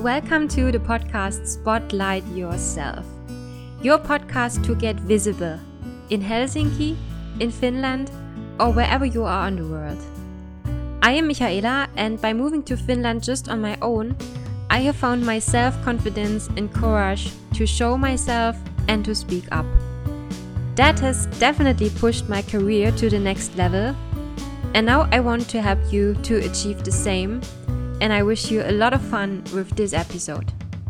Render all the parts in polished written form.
Welcome to the podcast Spotlight Yourself, your podcast to get visible in Helsinki, in Finland, or wherever you are in the world. I am Michaela, and by moving to Finland just on my own, I have found my self-confidence and courage to show myself and to speak up. That has definitely pushed my career to the next level, and now I want to help you to achieve the same, and I wish you a lot of fun with this episode.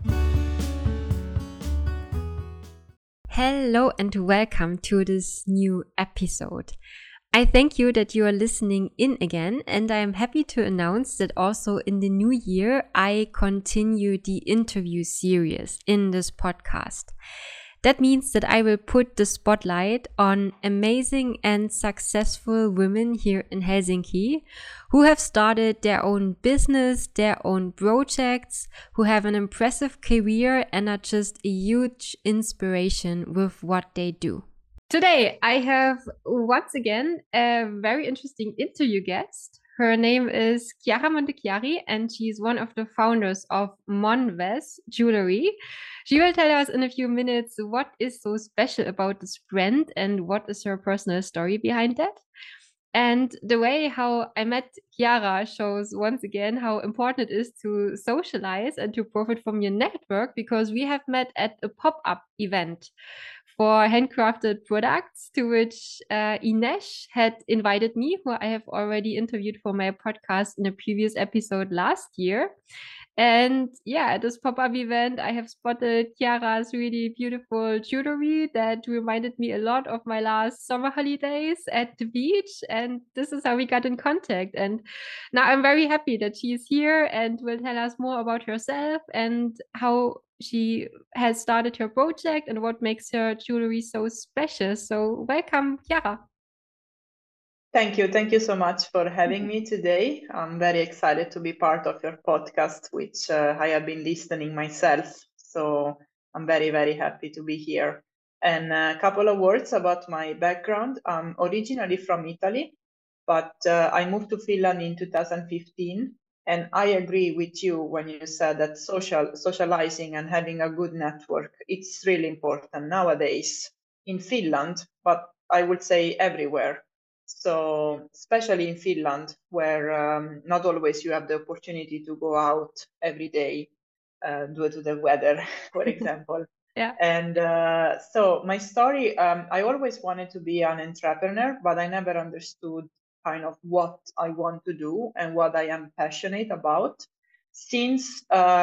Hello and welcome to this new episode. I thank you that you are listening in again, and I am happy to announce that also in the new year I continue the interview series in this podcast. That means that I will put the spotlight on amazing and successful women here in Helsinki who have started their own business, their own projects, who have an impressive career and are just a huge inspiration with what they do. Today, I have once again a very interesting interview guest. Her name is Chiara Montechiari, and she's one of the founders of Monves Jewelry. She will tell us in a few minutes what is so special about this brand and what is her personal story behind that. And the way how I met Chiara shows once again how important it is to socialize and to profit from your network, because we have met at a pop-up event for handcrafted products to which Ines had invited me, who I have already interviewed for my podcast in a previous episode last year. And yeah, at this pop-up event, I have spotted Chiara's really beautiful jewelry that reminded me a lot of my last summer holidays at the beach. And this is how we got in contact. And now I'm very happy that she's here and will tell us more about herself and how she has started her project and what makes her jewelry so special. So welcome, Chiara. Thank you. Thank you so much for having me today. I'm very excited to be part of your podcast, which I have been listening myself. So I'm very, very happy to be here. And a couple of words about my background. I'm originally from Italy, but I moved to Finland in 2015. And I agree with you when you said that socializing and having a good network, it's really important nowadays in Finland, but I would say everywhere. So, especially in Finland, where not always you have the opportunity to go out every day due to the weather, for example. Yeah. And so, my story, I always wanted to be an entrepreneur, but I never understood kind of what I want to do and what I am passionate about. Since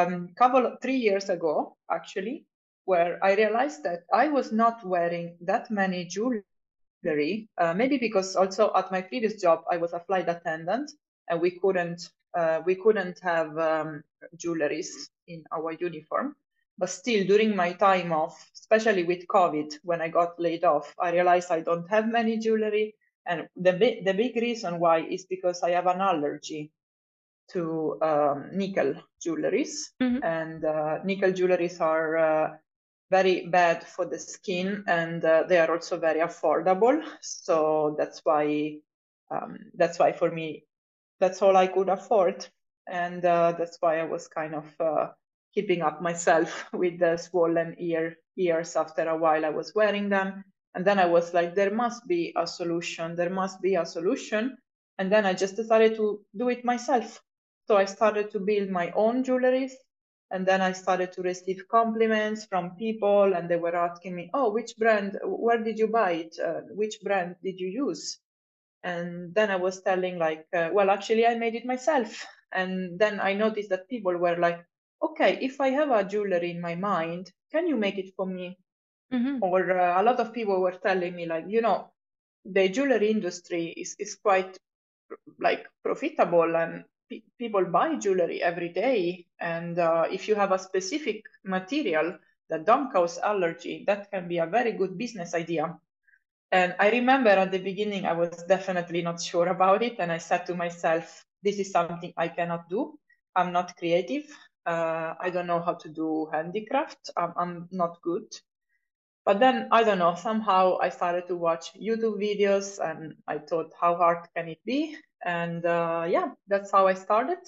3 years ago, actually, where I realized that I was not wearing that many jewelry. Maybe because also at my previous job I was a flight attendant, and we couldn't have jewelries in our uniform. But still, during my time off, especially with COVID, when I got laid off, I realized I don't have many jewelry, and the big reason why is because I have an allergy to nickel jewelries, and nickel jewelries are very bad for the skin, and they are also very affordable. So that's why for me, that's all I could afford, and that's why I was kind of keeping up myself with the swollen ears. After a while, I was wearing them, and then I was like, there must be a solution. There must be a solution, and then I just decided to do it myself. So I started to build my own jewelries. And then I started to receive compliments from people, and they were asking me, oh, which brand, where did you buy it? Which brand did you use? And then I was telling like, well, actually I made it myself. And then I noticed that people were like, okay, if I have a jewelry in my mind, can you make it for me? Or a lot of people were telling me like, the jewelry industry is quite like profitable, and people buy jewelry every day, and if you have a specific material that don't cause allergy, that can be a very good business idea. And I remember at the beginning I was definitely not sure about it, and I said to myself, this is something I cannot do. I'm not creative. I don't know how to do handicraft. I'm not good. But then, I don't know, somehow I started to watch YouTube videos, and I thought, how hard can it be? And yeah, that's how I started.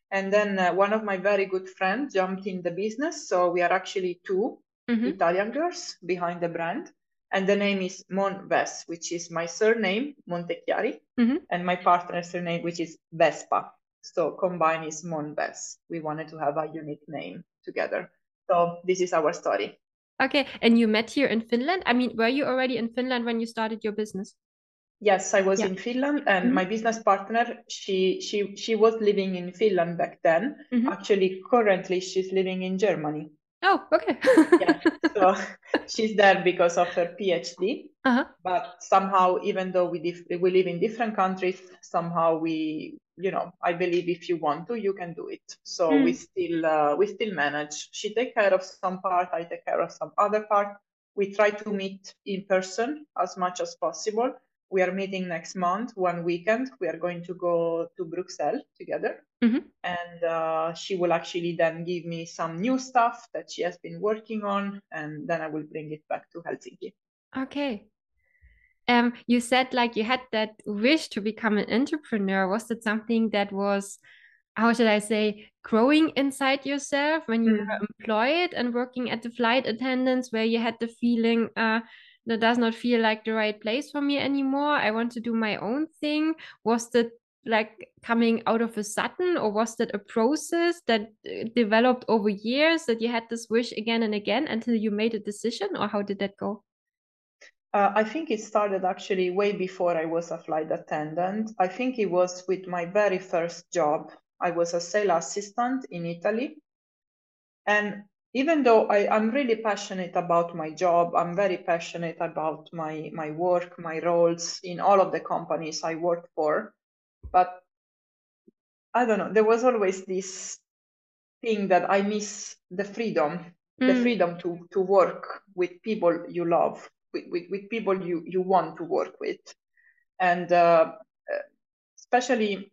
And then one of my very good friends jumped in the business. So we are actually two Italian girls behind the brand. And the name is Monves, which is my surname, Montechiari, and my partner's surname, which is Vespa. So combined is Monves. We wanted to have a unique name together. So this is our story. Okay, and you met here in Finland? I mean, were you already in Finland when you started your business? Yes, I was Yeah. in Finland, and my business partner, she was living in Finland back then. Actually, currently she's living in Germany. Oh, okay. Yeah, so she's there because of her PhD. But somehow, even though we live in different countries, somehow I believe if you want to, you can do it. So we still manage. She take care of some part, I take care of some other part. We try to meet in person as much as possible. We are meeting next month, one weekend. We are going to go to Brussels together. And she will actually then give me some new stuff that she has been working on, and then I will bring it back to Helsinki. Okay. You said like you had that wish to become an entrepreneur. Was that something that was, how should I say, growing inside yourself when you were employed and working at the flight attendants, where you had the feeling, that does not feel like the right place for me anymore. I want to do my own thing. Was that like coming out of a sudden, or was that a process that developed over years, that you had this wish again and again until you made a decision, or how did that go? I think it started actually way before I was a flight attendant. I think it was with my very first job. I was a sales assistant in Italy. And even though I'm really passionate about my job, I'm very passionate about my work, my roles in all of the companies I worked for. But I don't know, there was always this thing that I miss the freedom to work with people you love, with people you want to work with. And especially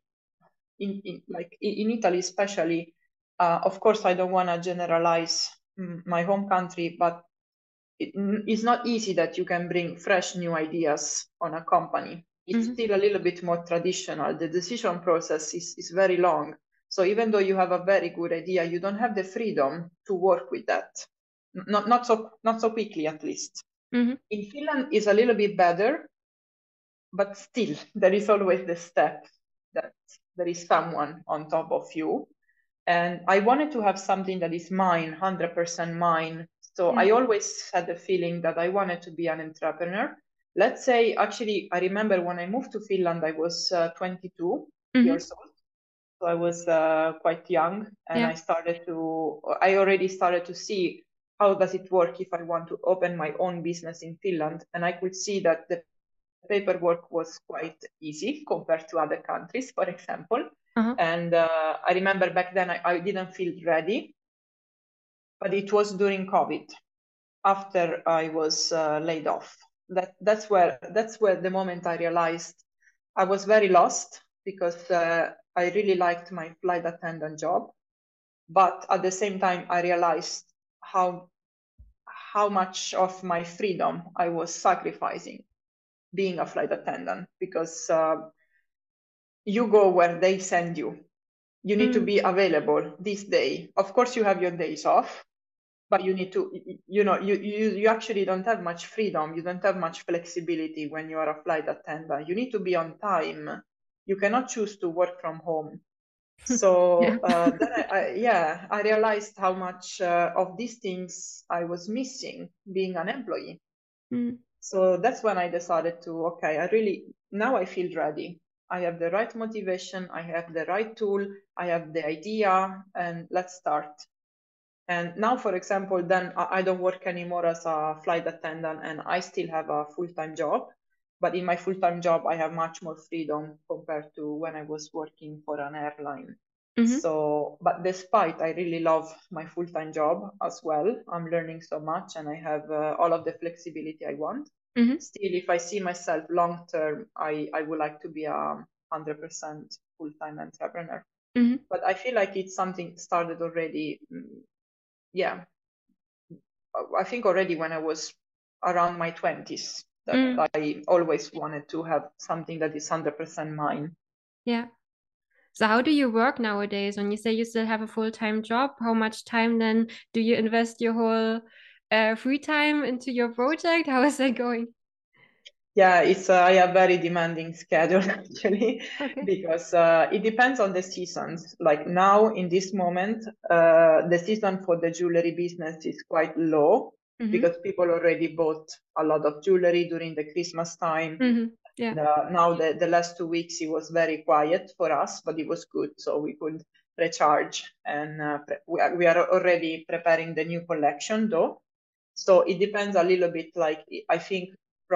in Italy, especially, of course, I don't want to generalize my home country, but it's not easy that you can bring fresh new ideas on a company. It's still a little bit more traditional. The decision process is very long. So even though you have a very good idea, you don't have the freedom to work with that. Not so quickly, at least. In Finland is a little bit better, but still there is always the step that there is someone on top of you. And I wanted to have something that is mine, 100% mine. So I always had the feeling that I wanted to be an entrepreneur. Let's say, actually, I remember when I moved to Finland, I was 22 years old. So I was quite young, and I already started to see how does it work if I want to open my own business in Finland. And I could see that the paperwork was quite easy compared to other countries, for example. And I remember back then I didn't feel ready, but it was during COVID, after I was laid off. That's where the moment I realized I was very lost, because I really liked my flight attendant job, but at the same time I realized how much of my freedom I was sacrificing being a flight attendant, because you go where they send you. You need to be available this day. Of course, you have your days off, but you need to, you actually don't have much freedom. You don't have much flexibility when you are a flight attendant. You need to be on time. You cannot choose to work from home. So then I realized how much of these things I was missing being an employee. So that's when I decided to, okay, now I feel ready. I have the right motivation, I have the right tool, I have the idea, and let's start. And now, for example, then I don't work anymore as a flight attendant, and I still have a full-time job. But in my full-time job, I have much more freedom compared to when I was working for an airline. So, but despite I really love my full-time job as well, I'm learning so much, and I have all of the flexibility I want. Still, if I see myself long term, I would like to be a 100% full-time entrepreneur. But I feel like it's something started already. Yeah, I think already when I was around my 20s, that I always wanted to have something that is 100% mine. Yeah. So how do you work nowadays? When you say you still have a full-time job, how much time then do you invest your whole free time into your project? How is that going? Yeah, it's I have very demanding schedule actually, Okay. because it depends on the seasons. Like now in this moment, the season for the jewelry business is quite low Mm-hmm. because people already bought a lot of jewelry during the Christmas time. Mm-hmm. Yeah. Now the last 2 weeks it was very quiet for us, but it was good, so we could recharge, and we are already preparing the new collection though. So it depends a little bit. Like I think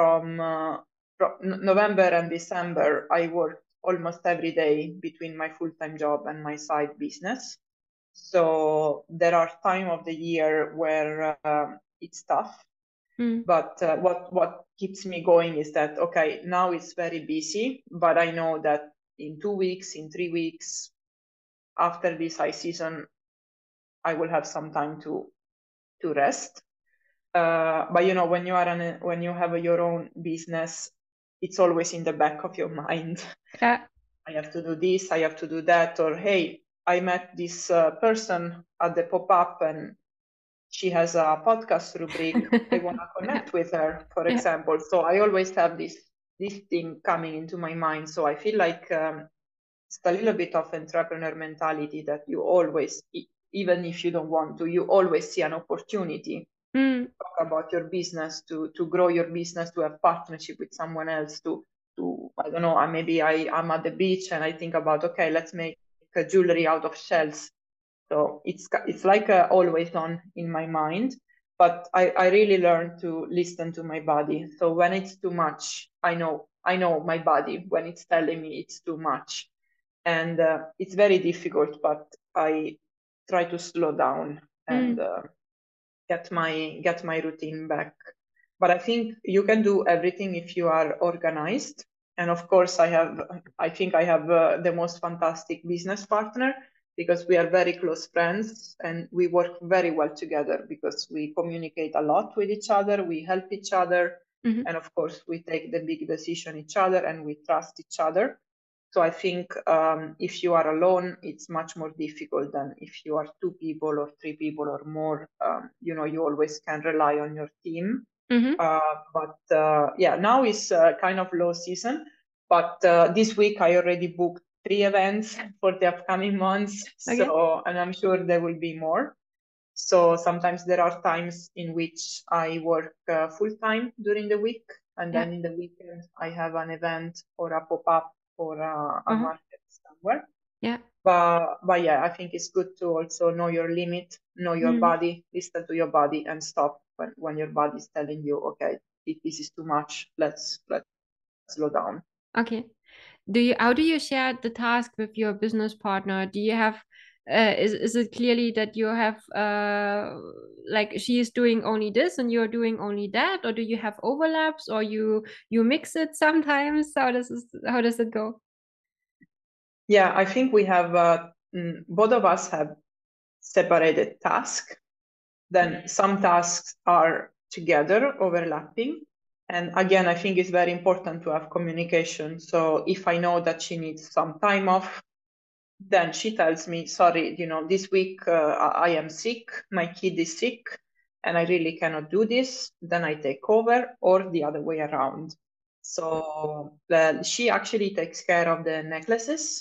from November and December, I worked almost every day between my full-time job and my side business. So there are time of the year where it's tough. Mm. But what keeps me going is that, okay, now it's very busy, but I know that in 2 weeks, in 3 weeks, after this high season, I will have some time to rest. But you know, when you have your own business, it's always in the back of your mind. Yeah. I have to do this, I have to do that, or hey, I met this person at the pop-up and she has a podcast rubric. I want to Yeah. connect with her, for Yeah. example. So I always have this thing coming into my mind. So I feel like it's a little bit of entrepreneur mentality that you always, even if you don't want to, you always see an opportunity Mm. talk about your business, to grow your business, to have partnership with someone else, to I don't know, maybe I'm at the beach and I think about, okay, let's make a jewelry out of shells. So it's like always on in my mind, but I really learned to listen to my body. So when it's too much, I know my body when it's telling me it's too much, and it's very difficult. But I try to slow down and Mm. get my routine back. But I think you can do everything if you are organized. And of course, I think I have the most fantastic business partner, because we are very close friends and we work very well together because we communicate a lot with each other, we help each other, Mm-hmm. and of course, we take the big decision each other and we trust each other. So I think if you are alone, it's much more difficult than if you are two people or three people or more. You always can rely on your team. Mm-hmm. But yeah, now is kind of low season. But this week I already booked 3 events for the upcoming months. Okay. So, and I'm sure there will be more. So sometimes there are times in which I work full time during the week, and Yeah. then in the weekend I have an event or a pop up or a Uh-huh. market somewhere. Yeah. But yeah, I think it's good to also know your limit, know your Mm. body, listen to your body, and stop when your body is telling you, okay, this is too much. Let's slow down. Okay. How do you share the task with your business partner? Do you have is it clearly that you have like she is doing only this and you're doing only that, or do you have overlaps, or you mix it sometimes? How does it go? Yeah, I think we have both of us have separated tasks. Then some tasks are together, overlapping. And again, I think it's very important to have communication. So if I know that she needs some time off, then she tells me, sorry, this week I am sick, my kid is sick, and I really cannot do this. Then I take over, or the other way around. So she actually takes care of the necklaces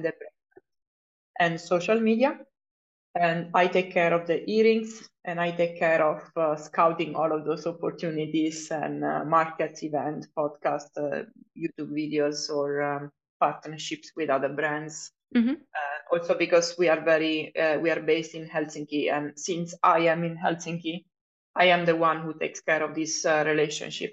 and social media, and I take care of the earrings, and I take care of scouting all of those opportunities and markets, event, podcast, YouTube videos, or partnerships with other brands. Mm-hmm. Also because we are based in Helsinki, and since I am in Helsinki, I am the one who takes care of this relationship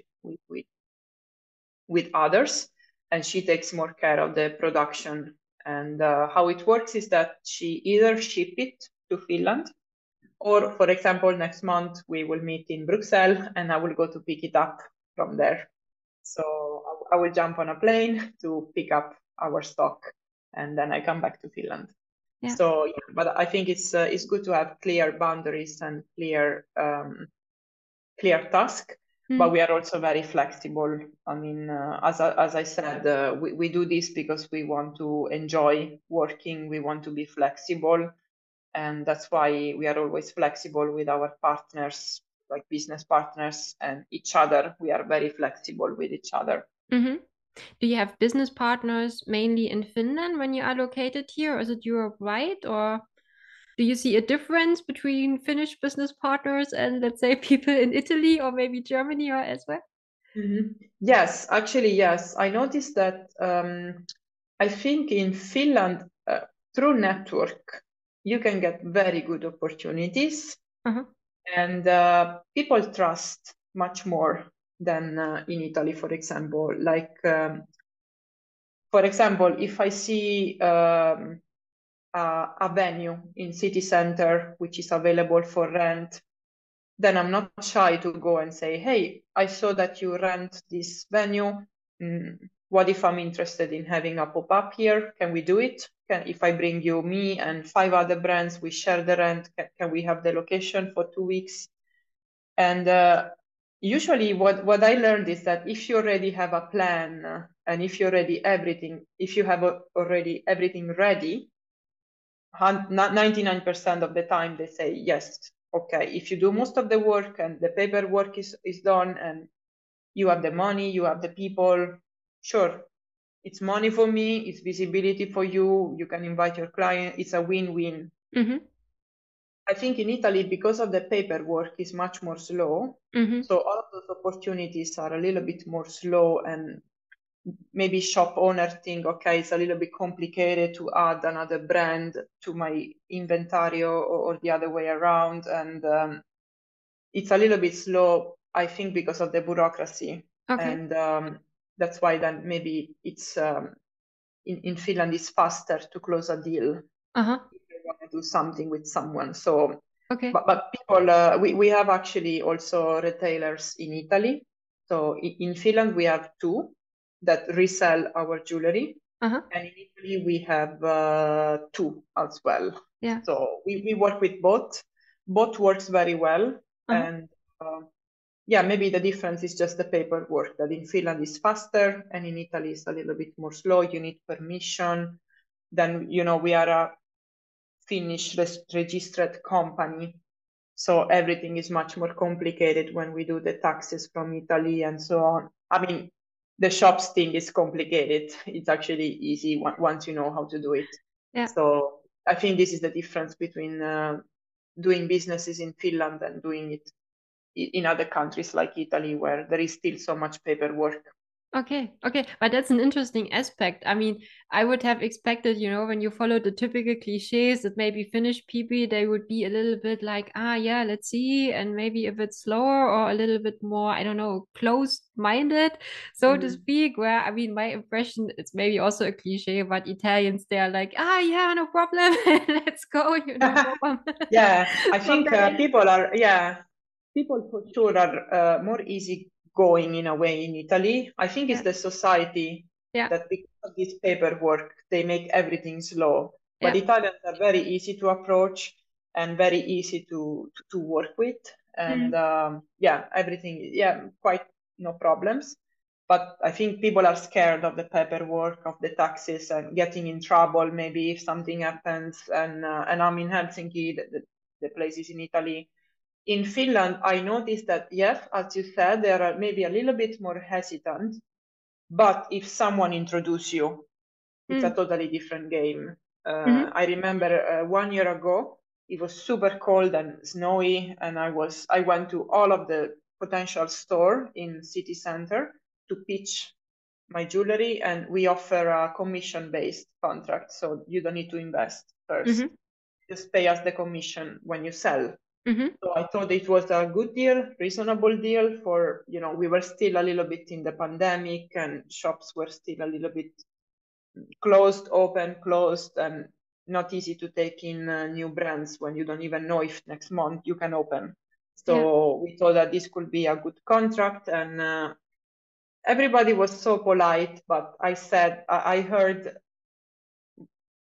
with others, and she takes more care of the production. And how it works is that she either ship it to Finland, or, for example, next month we will meet in Brussels and I will go to pick it up from there. So I will jump on a plane to pick up our stock, and then I come back to Finland. Yeah. So, yeah, but I think it's good to have clear boundaries and clear task. but we are also very flexible. I mean, as I said, we do this because we want to enjoy working. We want to be flexible, and that's why we are always flexible with our partners, like business partners and each other. We are very flexible with each other. Mm-hmm. Do you have business partners mainly in Finland when you are located here, or is it Europe-wide, or do you see a difference between Finnish business partners and, let's say, people in Italy or maybe Germany or elsewhere? Yes, actually, yes. I noticed that I think in Finland, through network, you can get very good opportunities, and people trust much more than in Italy, for example. Like, for example, if I see a venue in city center which is available for rent, then I'm not shy to go and say, hey, I saw that you rent this venue. What if I'm interested in having a pop-up here? Can we do it? If I bring you me and 5 other brands, we share the rent. Can we have the location for 2 weeks? And usually what I learned is that if you already have a plan and if you have already everything ready, 99% of the time they say yes. Okay, if you do most of the work and the paperwork is done and you have the money, you have the people, sure, it's money for me, it's visibility for you, you can invite your client, it's a win-win. I think in Italy, because of the paperwork is much more slow, so all of those opportunities are a little bit more slow, and maybe shop owner think, okay, it's a little bit complicated to add another brand to my inventory or the other way around. And it's a little bit slow, I think, because of the bureaucracy. Okay. And that's why then maybe it's in Finland it's faster to close a deal if you want to do something with someone. So, but people, we have actually also retailers in Italy. So in Finland we have 2 that resell our jewelry, and in Italy we have 2 as well. Yeah. So we work with both. Both works very well, and yeah, maybe the difference is just the paperwork. That in Finland is faster, and in Italy is a little bit more slow. You need permission. Then we are a Finnish registered company, so everything is much more complicated when we do the taxes from Italy and so on. I mean, the shops thing is complicated. It's actually easy once you know how to do it. Yeah. So I think this is the difference between doing businesses in Finland and doing it in other countries like Italy, where there is still so much paperwork. Okay, but that's an interesting aspect. I mean, I would have expected, when you follow the typical cliches that maybe Finnish people, they would be a little bit like, yeah, let's see, and maybe a bit slower or a little bit more, I don't know, closed-minded, so to speak. Where, I mean, my impression, it's maybe also a cliche, but Italians, they are like, yeah, no problem, let's go, Yeah, I think people for sure are more easy going in a way in Italy. I think it's the society that because of this paperwork, they make everything slow. But Italians are very easy to approach and very easy to work with. And everything, quite no problems. But I think people are scared of the paperwork, of the taxes, and getting in trouble maybe if something happens. And I'm in Helsinki, the places in Italy. In Finland, I noticed that, yes, as you said, they are maybe a little bit more hesitant. But if someone introduces you, it's a totally different game. I remember 1 year ago, it was super cold and snowy, and I went to all of the potential store in city center to pitch my jewelry, and we offer a commission-based contract, so you don't need to invest first. Just pay us the commission when you sell. So I thought it was a good deal, reasonable deal for, we were still a little bit in the pandemic and shops were still a little bit closed, open, closed, and not easy to take in new brands when you don't even know if next month you can open. So we thought that this could be a good contract, and everybody was so polite, but I heard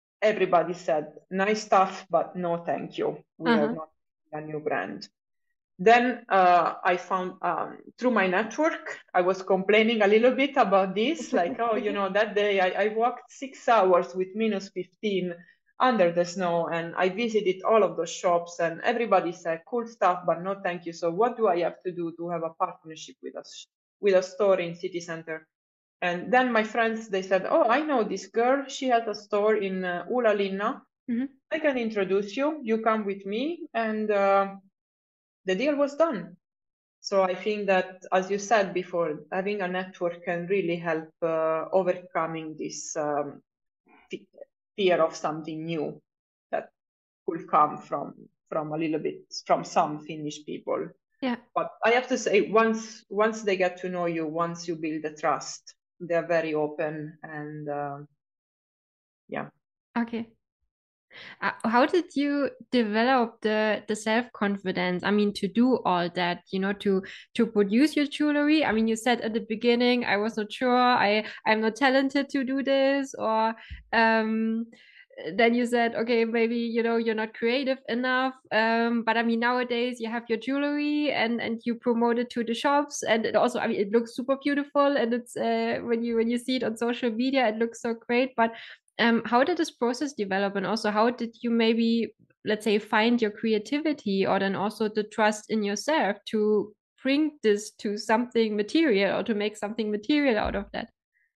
everybody said, nice stuff, but no thank you. We are not a new brand. Then I found through my network, I was complaining a little bit about this, like, oh, that day I walked 6 hours with -15 under the snow, and I visited all of those shops, and everybody said cool stuff, but no thank you. So what do I have to do to have a partnership with a store in city center? And then my friends, they said, oh, I know this girl. She has a store in Ullalinna. I can introduce you. You come with me, and the deal was done. So I think that, as you said before, having a network can really help overcoming this fear of something new that could come from a little bit from some Finnish people. Yeah. But I have to say, once they get to know you, once you build the trust, they're very open, and yeah. Okay. How did you develop the self-confidence? I mean, to do all that, to produce your jewelry. I mean, you said at the beginning, I was not sure. I'm not talented to do this, or then you said, okay, maybe you're not creative enough. But I mean, nowadays you have your jewelry and you promote it to the shops, and it also, I mean, it looks super beautiful, and it's when you see it on social media, it looks so great. But how did this process develop, and also how did you maybe, let's say, find your creativity, or then also the trust in yourself to bring this to something material, or to make something material out of that?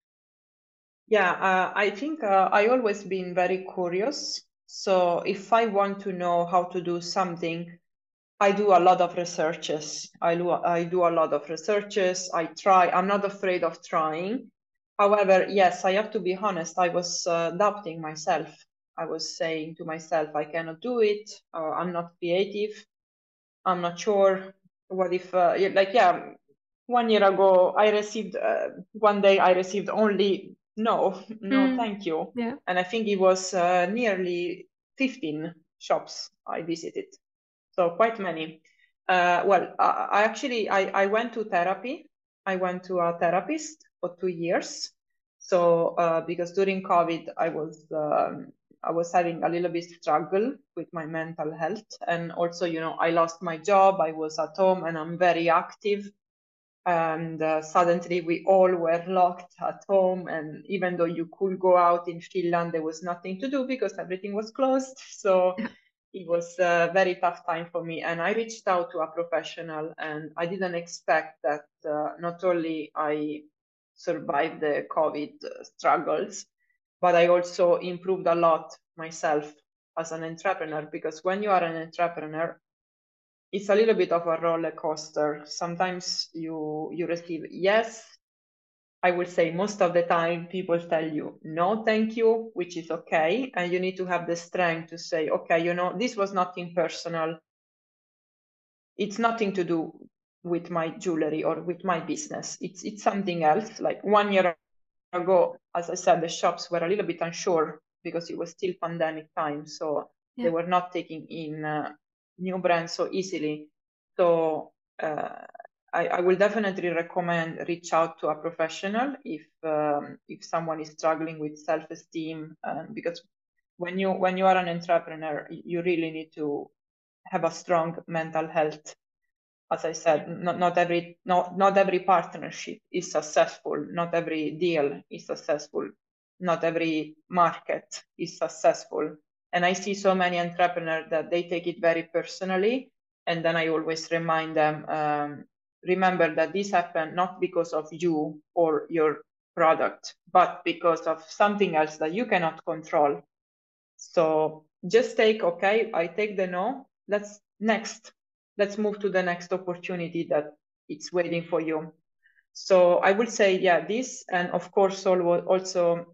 Yeah, I think I always been very curious. So if I want to know how to do something, I do a lot of researches. I do a lot of researches. I try. I'm not afraid of trying. However, yes, I have to be honest. I was doubting myself. I was saying to myself, I cannot do it. I'm not creative. I'm not sure. What if, yeah, 1 year ago, one day I received only no, no, thank you. Yeah. And I think it was nearly 15 shops I visited. So quite many. Well, I went to therapy. I went to a therapist for 2 years. So because during COVID, I was having a little bit struggle with my mental health, and also, I lost my job. I was at home, and I'm very active. And suddenly we all were locked at home, and even though you could go out in Finland, there was nothing to do because everything was closed. So it was a very tough time for me, and I reached out to a professional, and I didn't expect that not only I survived the COVID struggles, but I also improved a lot myself as an entrepreneur, because when you are an entrepreneur, it's a little bit of a roller coaster. Sometimes you receive yes. I will say most of the time people tell you no, thank you, which is okay. And you need to have the strength to say, okay, this was nothing personal. It's nothing to do with my jewelry or with my business. It's something else. Like 1 year ago, as I said, the shops were a little bit unsure because it was still pandemic time. So they were not taking in new brands so easily. So I will definitely recommend reach out to a professional if someone is struggling with self-esteem, because when you are an entrepreneur, you really need to have a strong mental health. As I said, not every partnership is successful, not every deal is successful, not every market is successful. And I see so many entrepreneurs that they take it very personally, and then I always remind them, remember that this happened not because of you or your product, but because of something else that you cannot control. So just I take the no, let's move to the next opportunity that it's waiting for you. So I would say, yeah, this, and of course also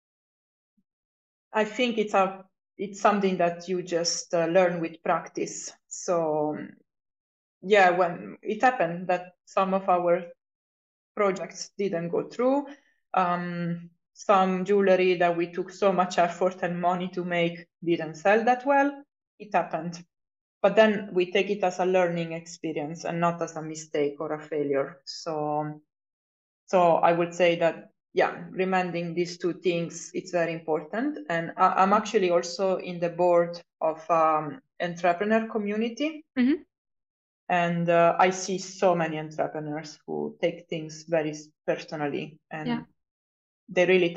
I think it's something that you just learn with practice. So yeah, when it happened that some of our projects didn't go through, some jewelry that we took so much effort and money to make didn't sell that well. It happened. But then we take it as a learning experience and not as a mistake or a failure. So I would say that, yeah, remembering these two things, it's very important. And I'm actually also in the board of entrepreneur community. And I see so many entrepreneurs who take things very personally, and they really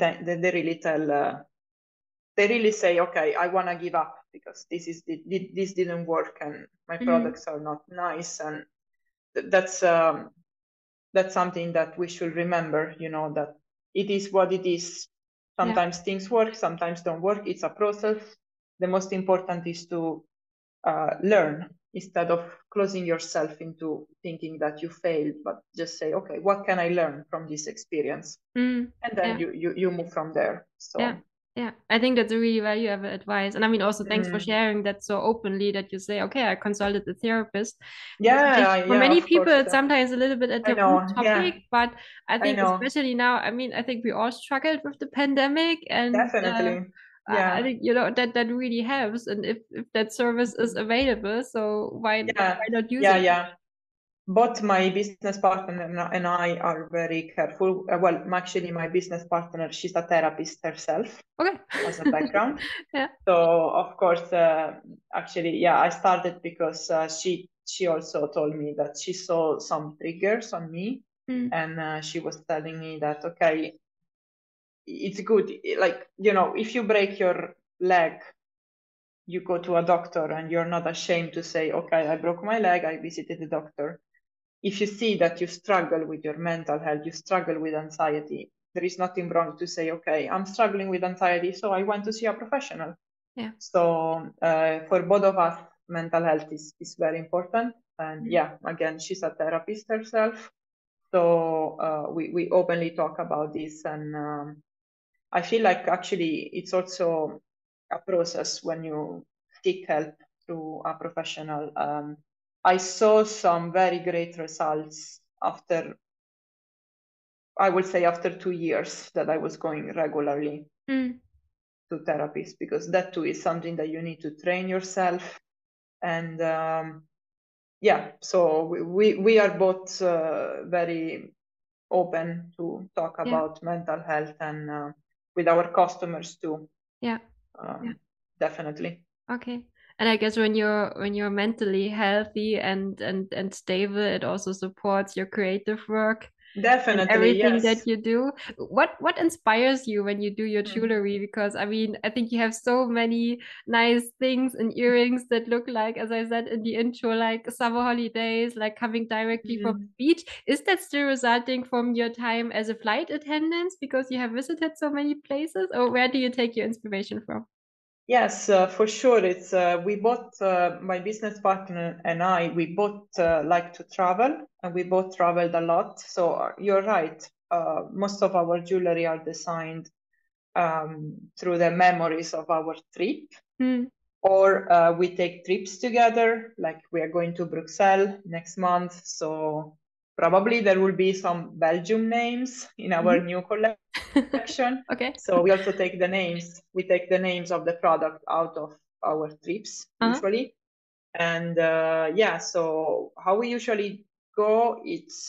they really say, okay, I want to give up because this didn't work and my products are not nice. And that's something that we should remember, that it is what it is. Sometimes things work, sometimes don't work. It's a process. The most important is to learn instead of closing yourself into thinking that you failed, but just say, okay, what can I learn from this experience? And then you move from there. So yeah, I think that's a really valuable advice. And I mean, also thanks for sharing that so openly, that you say, okay, I consulted a therapist. For many people, it's sometimes a little bit a taboo topic, but I think especially now, I mean, I think we all struggled with the pandemic, and definitely. I think, that really helps. And if that service is available, so why not use it? Yeah. Both my business partner and I are very careful. Well, actually, my business partner, she's a therapist herself, as a background. So of course, actually, I started because she also told me that she saw some triggers on me, and she was telling me that, okay, it's good. Like, if you break your leg, you go to a doctor and you're not ashamed to say, okay, I broke my leg, I visited the doctor. If you see that you struggle with your mental health, you struggle with anxiety, there is nothing wrong to say, okay, I'm struggling with anxiety, so I went to see a professional. So for both of us, mental health is very important. And again, she's a therapist herself. So we openly talk about this. And I feel like actually it's also a process when you seek help through a professional. I saw some very great results after, I would say, after 2 years that I was going regularly to therapists, because that too is something that you need to train yourself. And so we are both very open to talk about mental health, and with our customers too. Definitely. Okay. And I guess when you're mentally healthy and stable, it also supports your creative work. Definitely, and everything that you do. What inspires you when you do your jewelry? Because I mean, I think you have so many nice things and earrings that look like, as I said in the intro, like summer holidays, like coming directly from the beach. Is that still resulting from your time as a flight attendant because you have visited so many places, or where do you take your inspiration from? Yes, for sure. It's we both, my business partner and I, we both like to travel, and we both traveled a lot. So you're right. Most of our jewelry are designed through the memories of our trip, or we take trips together. Like we are going to Bruxelles next month, so probably there will be some Belgium names in our new collection. So we also take the names. We take the names of the product out of our trips usually. And so how we usually go, it's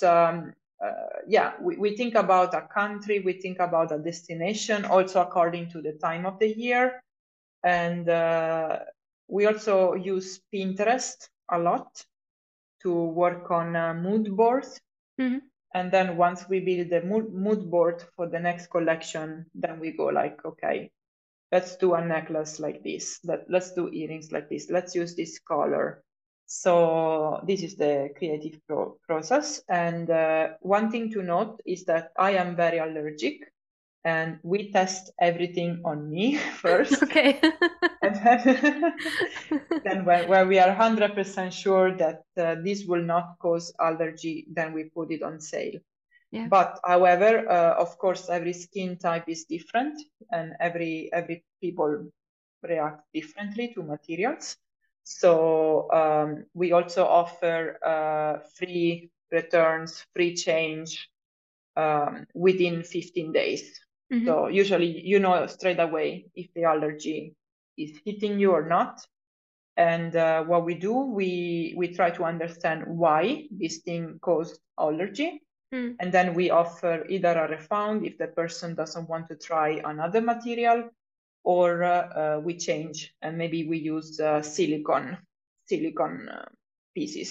we think about a country, we think about a destination, also according to the time of the year. And we also use Pinterest a lot to work on mood boards. And then once we build the mood board for the next collection, then we go like, okay, let's do a necklace like this. Let's do earrings like this. Let's use this color. So this is the creative process. And one thing to note is that I am very allergic, and we test everything on me first. And then when we are 100% sure that this will not cause allergy, then we put it on sale. But however, of course, every skin type is different, and every people react differently to materials. So we also offer free returns, free change within 15 days. So usually you know straight away if the allergy is hitting you or not. And what we do, we try to understand why this thing caused allergy. And then we offer either a refund if the person doesn't want to try another material, or we change and maybe we use silicone pieces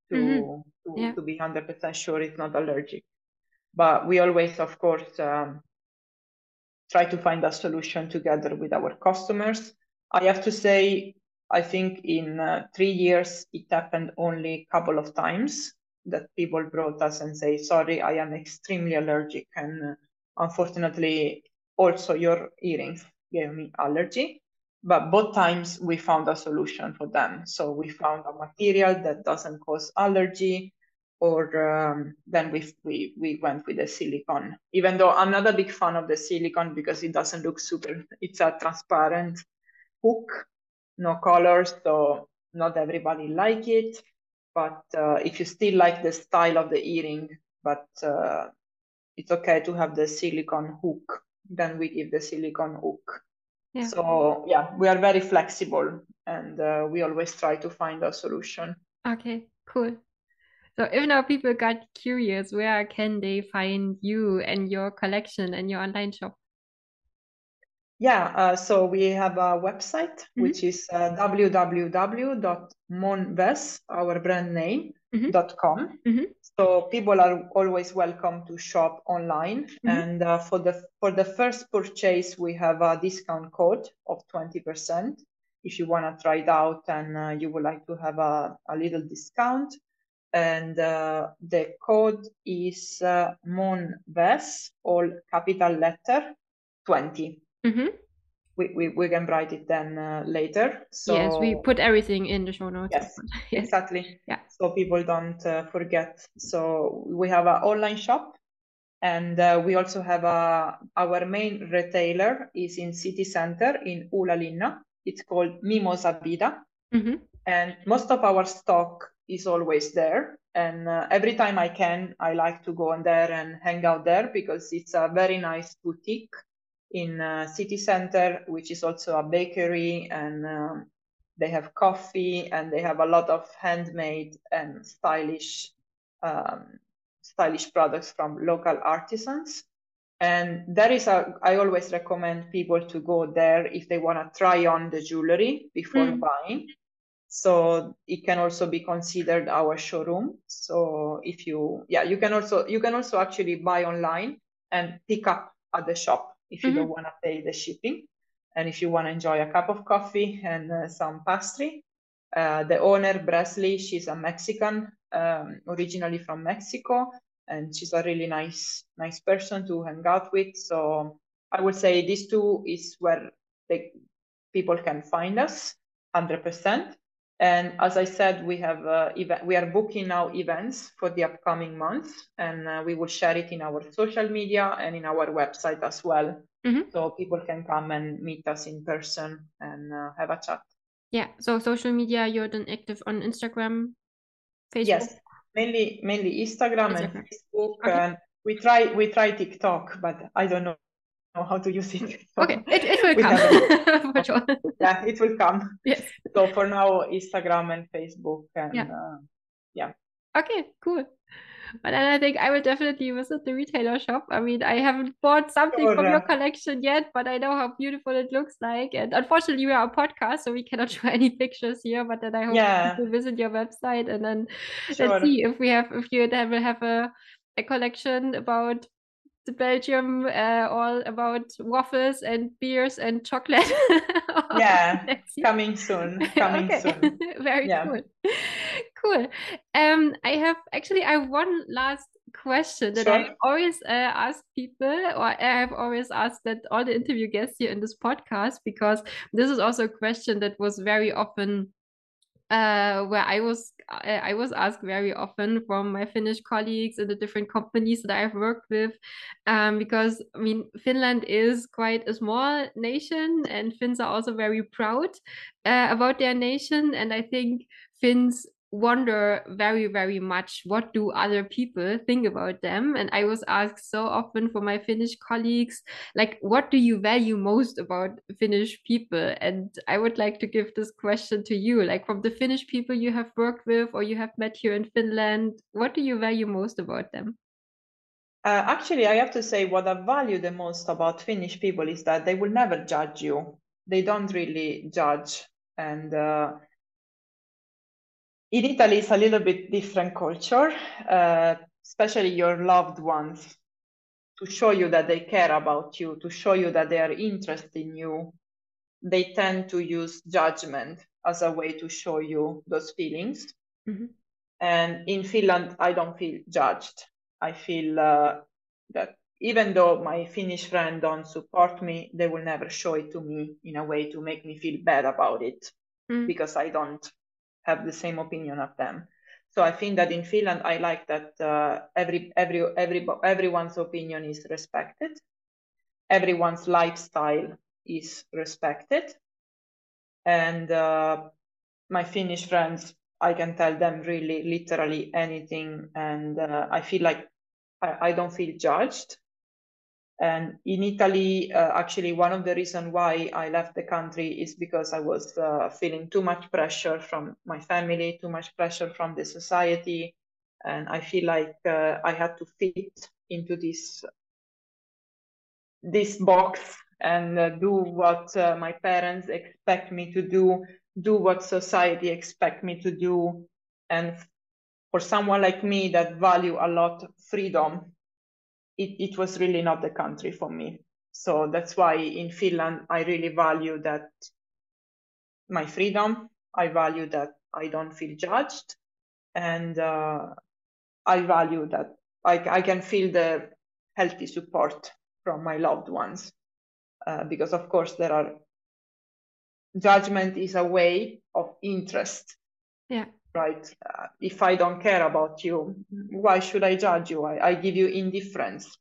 to Yeah. be 100% sure it's not allergic. But we always, of course, try to find a solution together with our customers. I have to say, I think in 3 years, it happened only a couple of times that people brought us and say, sorry, I am extremely allergic. And unfortunately, also your earrings gave me allergy. But both times we found a solution for them. So we found a material that doesn't cause allergy, or then we went with the silicone. Even though I'm not a big fan of the silicone because it doesn't look super, it's a transparent hook, no colors, so not everybody like it. But if you still like the style of the earring, but it's okay to have the silicone hook, then we give the silicone hook. Yeah. So yeah, we are very flexible, and we always try to find a solution. Okay, cool. So if now people got curious, where can they find you and your collection and your online shop? Yeah, so we have a website, which is www.monves, our brand name, .com. So people are always welcome to shop online. And for the first purchase, we have a discount code of 20%. If you want to try it out and you would like to have a little discount. And the code is MONVES, all capital letter, 20. We can write it then later. So yes, we put everything in the show notes. yes, yes. exactly. Yeah. So people don't forget. So we have an online shop, and we also have our main retailer is in city center in Ulalinna. It's called Mimosa Vida, and most of our stock is always there. And every time I can, I like to go in there and hang out there because it's a very nice boutique in city center, which is also a bakery, and they have coffee, and they have a lot of handmade and stylish products from local artisans. And I always recommend people to go there if they want to try on the jewelry before buying. So it can also be considered our showroom. So if you can also actually buy online and pick up at the shop if you don't want to pay the shipping, and if you want to enjoy a cup of coffee and some pastry. The owner, Bresley, she's a Mexican, originally from Mexico, and she's a really nice person to hang out with. So I would say these two is where people can find us 100%. And as I said, we are booking now events for the upcoming months, and we will share it in our social media and in our website as well. So people can come and meet us in person and have a chat. Yeah. So social media, you're then active on Instagram, Facebook? Yes, mainly Instagram and Facebook. Okay. And we try TikTok, but I don't know how to use it. So okay, it will come. For sure. Yeah, it will come. Yes. So for now, Instagram and Facebook, and yeah. Okay, cool. But then I think I will definitely visit the retailer shop. I mean, I haven't bought something from your collection yet, but I know how beautiful it looks like. And unfortunately, we are a podcast, so we cannot show any pictures here. But then I hope to visit your website, and then let's see if you then will have a collection about the Belgium, all about waffles and beers and chocolate. Yeah, coming soon. Soon. Very cool. Cool. I have one last question that I always ask people, or I have always asked that all the interview guests here in this podcast, because this is also a question that was very often where I was asked very often from my Finnish colleagues in the different companies that I've worked with, because I mean Finland is quite a small nation, and Finns are also very proud about their nation, and I think Finns wonder very, very much what do other people think about them. And I was asked so often for my Finnish colleagues, like, what do you value most about Finnish people? And I would like to give this question to you, like, from the Finnish people you have worked with or you have met here in Finland, what do you value most about them? Actually, I have to say what I value the most about Finnish people is that they will never judge you. They don't really judge, and In Italy, it's a little bit different culture, especially your loved ones, to show you that they care about you, to show you that they are interested in you. They tend to use judgment as a way to show you those feelings. Mm-hmm. And in Finland, I don't feel judged. I feel that even though my Finnish friends don't support me, they will never show it to me in a way to make me feel bad about it, because I don't have the same opinion of them. So I think that in Finland, I like that everyone's opinion is respected. Everyone's lifestyle is respected. And my Finnish friends, I can tell them really literally anything. And I feel like I don't feel judged. And in Italy, actually, one of the reasons why I left the country is because I was feeling too much pressure from my family, too much pressure from the society. And I feel like I had to fit into this box and do what my parents expect me to do what society expect me to do. And for someone like me that value a lot freedom, it was really not the country for me. So that's why in Finland, I really value that my freedom. I value that I don't feel judged. And I value that I can feel the healthy support from my loved ones. Because of course judgment is a way of interest. Yeah. Right. If I don't care about you, why should I judge you? I give you indifference.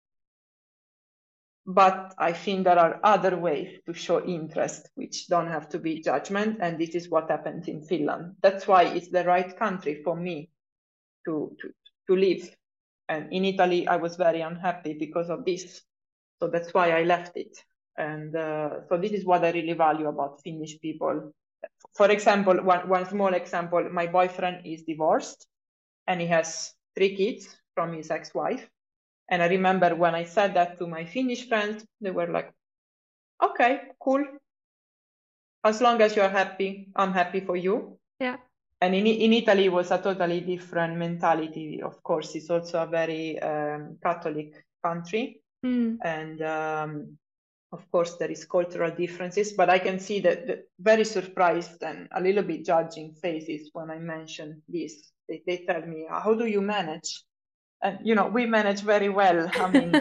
But I think there are other ways to show interest, which don't have to be judgment. And this is what happened in Finland. That's why it's the right country for me to live. And in Italy, I was very unhappy because of this. So that's why I left it. And so this is what I really value about Finnish people. For example, one small example, my boyfriend is divorced and he has 3 kids from his ex-wife. And I remember when I said that to my Finnish friends, they were like, okay, cool. As long as you're happy, I'm happy for you. Yeah. And in Italy, it was a totally different mentality. Of course, it's also a very Catholic country. And of course, there is cultural differences, but I can see that very surprised and a little bit judging faces when I mention this. They tell me, how do you manage? And, we manage very well. I mean,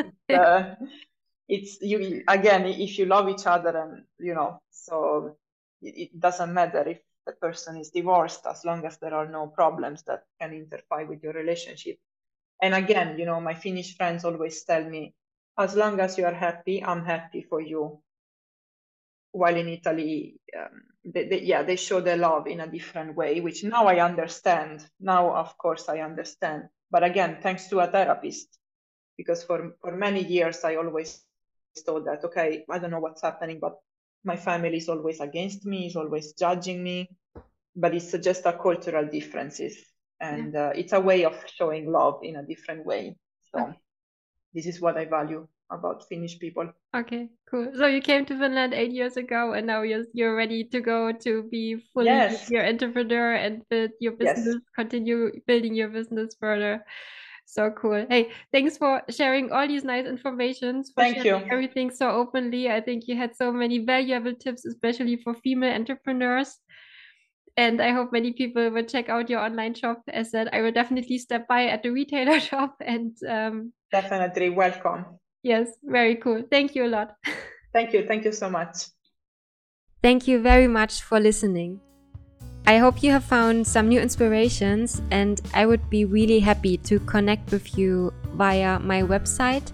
it's you again, if you love each other and, so it doesn't matter if the person is divorced, as long as there are no problems that can interfere with your relationship. And again, my Finnish friends always tell me, as long as you are happy, I'm happy for you. While in Italy, they show their love in a different way, which now I understand. Now, of course, I understand. But again, thanks to a therapist, because for many years, I always thought that, okay, I don't know what's happening, but my family is always against me, is always judging me. But it's just a cultural differences. And it's a way of showing love in a different way. So this is what I value about Finnish people. Okay, cool. So you came to Finland 8 years ago, and now you're ready to go to be fully your entrepreneur and build your business, continue building your business further. So cool. Hey, thanks for sharing all these nice informations, for sharing everything so openly. I think you had so many valuable tips, especially for female entrepreneurs. And I hope many people will check out your online shop. As said, I will definitely step by at the retailer shop and definitely welcome. Yes, very cool. Thank you a lot. Thank you. Thank you so much. Thank you very much for listening. I hope you have found some new inspirations, and I would be really happy to connect with you via my website,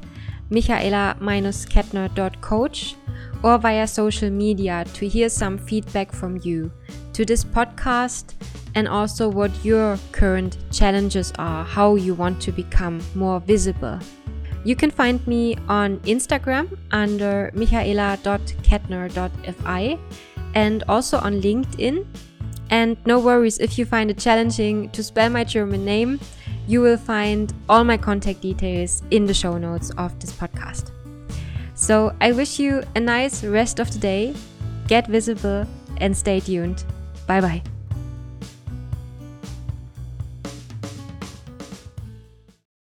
michaela-kettner.coach, or via social media to hear some feedback from you to this podcast, and also what your current challenges are, how you want to become more visible. You can find me on Instagram under michaela.kettner.fi and also on LinkedIn. And no worries if you find it challenging to spell my German name, you will find all my contact details in the show notes of this podcast. So I wish you a nice rest of the day, get visible and stay tuned. Bye bye.